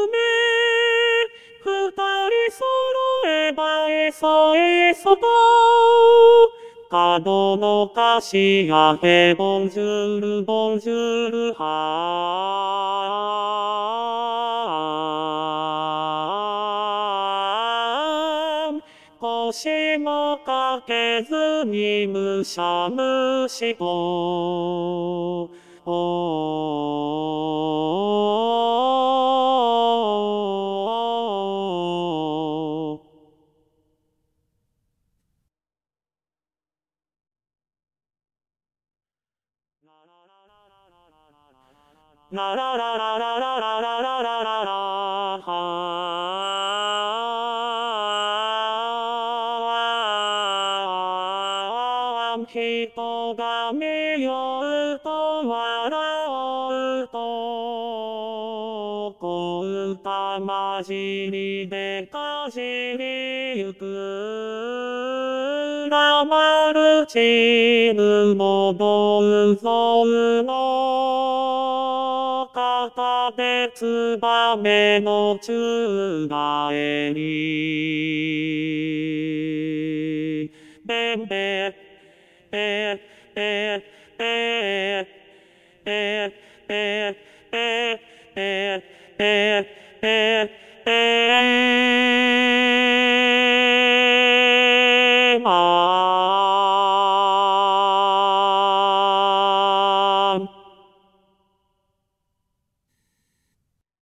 二人揃えばえそえそと角の菓子やへボンジュールボンジュール腰もかけずにむしゃむしとララララララララララララ人が見ようと笑うと小歌まじりでかじりゆくラマルチヌのボンゾウの肩でツバメの宙返りベンベええええええええええ